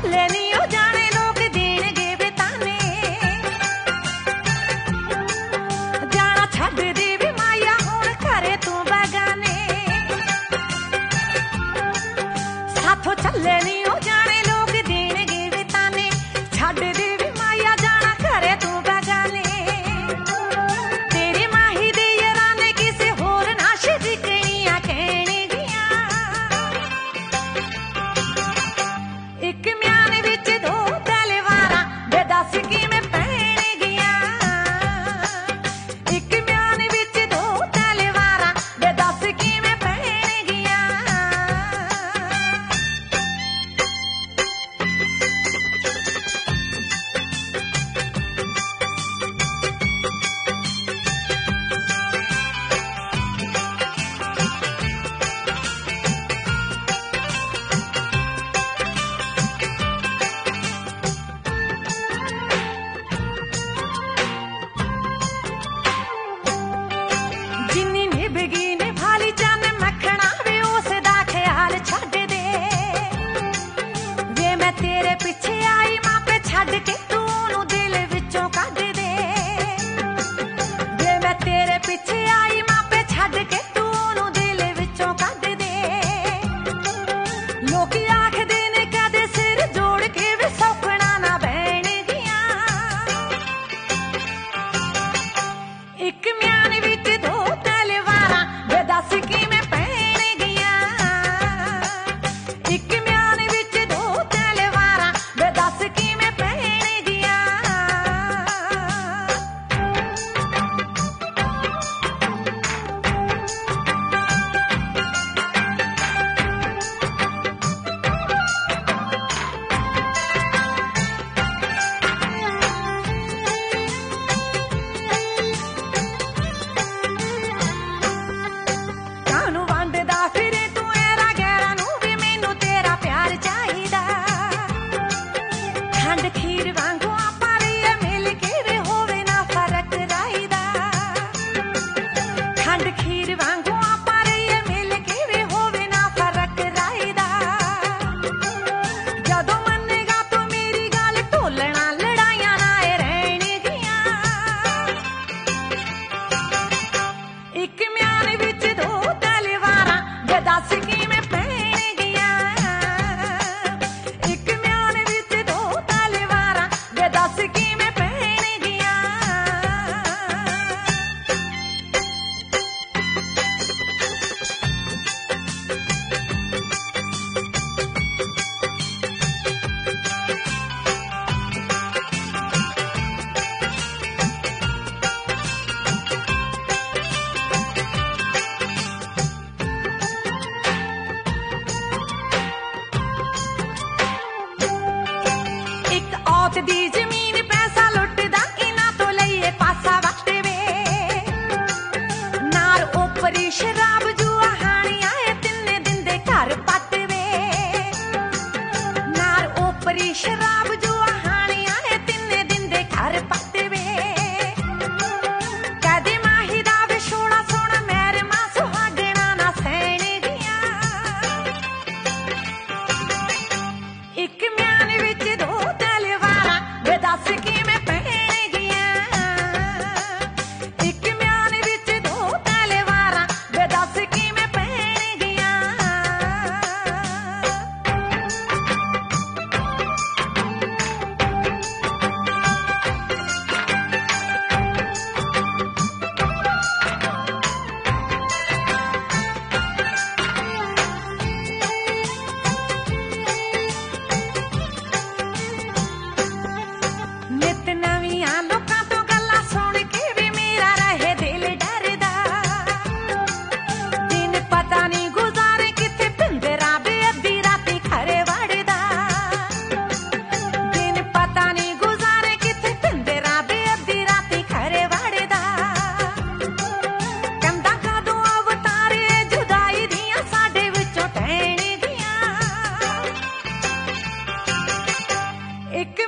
ਚੱਲੇ ਨੀ ਉਹ ਜਾਣੇ ਲੋਕ ਦੇਣਗੇ ਬੇਤਾਨੇ, ਜਾਣਾ ਛੱਡ ਦੀ ਵੀ ਮਾਇਆ ਹੁਣ ਘਰੇ ਤੂੰ ਬਗਾਨੇ, ਸਾਥੋਂ ਚੱਲੇ ਨੀ ਉਹ ਜਾਣੇ ਲੋਕ ਦੇਣਗੇ ਬੇਤਾਨੇ, ਛੱਡ ਦੀ ਵੀ ਮਾਇਆ ਜਾਣਾ ਘਰੇ ਤੂੰ ਬਗਾਨੇ, ਤੇਰੀ ਮਾਹੀ ਦੇ ਯਾਰਾਂ ਨੇ ਕਿਸੇ ਹੋਰ ਨਾ ਸ਼ਿਕਣੀਆਂ ਕਹਿਣਗੀਆਂ, ਇੱਕ ਮਿਆਨ ਵਿੱਚ ਦੋ ਤਲਵਾਰਾਂ ਵੇ ਦੱਸ ਕਿਵੇਂ ਪੈਣਗੀਆਂ, ਇੱਕ ਮਿਆਨ ਵਿੱਚ ਦੋ ਤਲਵਾਰਾਂ ਵੇ ਦੱਸ ਕਿਵੇਂ ਪੈਣਗੀਆਂ। ਜਿੰਨੀ ਨਿਭਗੀ ਨਿਭਾਲੀ ਚੰਨ ਮੱਖਣਾ ਵੇ ਉਸ ਦਾ ਖਿਆਲ ਛੱਡ ਦੇ, ਵੇ ਮੈਂ ਤੇਰੇ ਪਿੱਛੇ ਆਈ ਮਾਪੇ ਛੱਡ ਕੇ ਤੂੰ ਉਹਨੂੰ ਦਿਲ ਵਿੱਚੋਂ ਕੱਢ ਦੇ, ਵੇ ਮੈਂ ਤੇਰੇ ਪਿੱਛੇ ਆਈ ਮਾਪੇ ਛੱਡ ਕੇ ਤੂੰ ਉਹਨੂੰ ਦਿਲ ਵਿੱਚੋਂ ਕੱਢ ਦੇ, ਲੋਕੀ ਆਖਦੇ ਨੇ ਕਦੇ ਸਿਰ ਜੋੜ ਕੇ ਵੀ ਸੌਖਣਾ ਨਾ ਬਹਿਣਗੀਆਂ, ਇੱਕ ਮਿਆਨ ਵਿੱਚ ਦੋ ਤਲਵਾਰਾਂ ਵੇ ਦੱਸ ਕਿਵੇਂ ਪੈਣਗੀਆਂ, ਇੱਕ ਮਿਆਨ ਵਿੱਚ ਦੋ ਤਲਵਾਰਾਂ ਵੇ ਦੱਸ ਕਿਵੇਂ ਪੈਣਗੀਆਂ। ਕਾਹਨੂੰ ਵੰਡਦਾ ਫਿਰੇ ਤੂੰ ਐਰਾ ਗੈਰਾਂ ਨੂੰ ਵੀ ਮੈਨੂੰ ਤੇਰਾ ਪਿਆਰ ਚਾਹੀਦਾ, ਖੰਡ ਖੀਰ ਵਾਂਗੂ ਆਪਾਂ ਰਹੀਏ ਮਿਲ ਕੇ ਵੇ ਹੋਵੇ ਨਾ ਫਰਕ ਰਾਈਦਾ, ਖੰਡ ਖੀਰ ਵਾਂਗੂ ਆਪਾਂ ਰਹੀਏ ਮਿਲ ਕੇ ਵੇ ਹੋਵੇ ਨਾ ਫਰਕ ਰਾਈਦਾ, ਜਦੋਂ ਮੰਨੇਗਾ ਤੂੰ ਮੇਰੀ ਗੱਲ ਢੋਲਣਾ ਲੜਾਈਆਂ ਨਾ ਇਹ ਰਹਿਣਗੀਆਂ, ਇੱਕ ਮਿਆਨ ਵਿੱਚ ਦੋ ਤਲਵਾਰਾਂ ਵੇ ਦੱਸ ਕਿਵੇਂ ਪੈਣਗੀਆਂ, ਇੱਕ ਮਿਆਨ ਵਿੱਚ ਦੋ ਤਲਵਾਰਾਂ ਵੇ ਦੱਸ ਕਿਵੇਂ ਪੈਣਗੀਆਂ। ਇੱਕ ਔਤ ਦੀ ਜ਼ਮੀਨ ਪੈਸਾ ਲੁੱਟਦਾ ਇਹਨਾਂ ਤੋਂ ਲਈਏ ਪਾਸਾ ਵੱਟ ਵੇ, ਨਾਲ ਉਪਰੀ ਸ਼ਰਾਬ ਜੂਆ ਹਾਣੀਆਂ ਇਹ ਤਿੰਨੇ ਦਿੰਦੇ ਘਰ ਪੱਟ ਵੇ, ਨਾਲ ਉਪਰੀ ਸ਼ਰਾਬ ਜੂਆ ਹਾਣੀਆਂ ਇਹ ਤਿੰਨੇ ਦਿੰਦੇ ਘਰ ਪੱਟ ਵੇ, ਕਦੇ ਮਾਹੀ ਦਾ ਵਿਛੋੜਾ ਸੋਹਣਾ ਮਹਿਰਮਾ ਸੁਹਾਗਣਾ ਨਾ ਸਹਿਣਗੀਆਂ, ਇੱਕ ਮਿਆਨ ਵਿੱਚ ਦੋ ਤਲਵਾਰਾਂ ਵੇ ਦੱਸ ਕਿਵੇਂ ਪੈਣਗੀਆਂ, ਇੱਕ ਮਿਆਨ ਵਿੱਚ ਦੋ ਤਲਵਾਰਾਂ ਵੇ ਦੱਸ ਕਿਵੇਂ ਪੈਣਗੀਆਂ। ਨਿਤ ਨਵੀਆਂ ਲੋਕਾਂ ਤੋਂ ਗੱਲਾਂ ਸੁਣ ਕੇ ਵੀ ਮੇਰਾ ਰਹੇ ਦਿਲ ਡਰਦਾ, ਦਿਨ ਪਤਾ ਨਹੀਂ ਗੁਜ਼ਾਰੇ ਕਿੱਥੇ ਪਿੰਦਰਾ ਵੇ ਅੱਧੀ ਰਾਤੀ ਘਰੇ ਵੜਦਾ, ਦਿਨ ਪਤਾ ਨਹੀਂ ਗੁਜ਼ਾਰੇ ਕਿੱਥੇ ਪਿੰਦਰਾ ਵੇ ਅੱਧੀ ਰਾਤੀ ਘਰੇ ਵੜਦਾ, ਕੰਧਾਂ ਕਦੋਂ ਅਵਤਾਰੇ ਜੁਦਾਈ ਦੀਆਂ ਸਾਡੇ ਵਿੱਚੋਂ ਟਹਿਣਗੀਆਂ, ਇੱਕ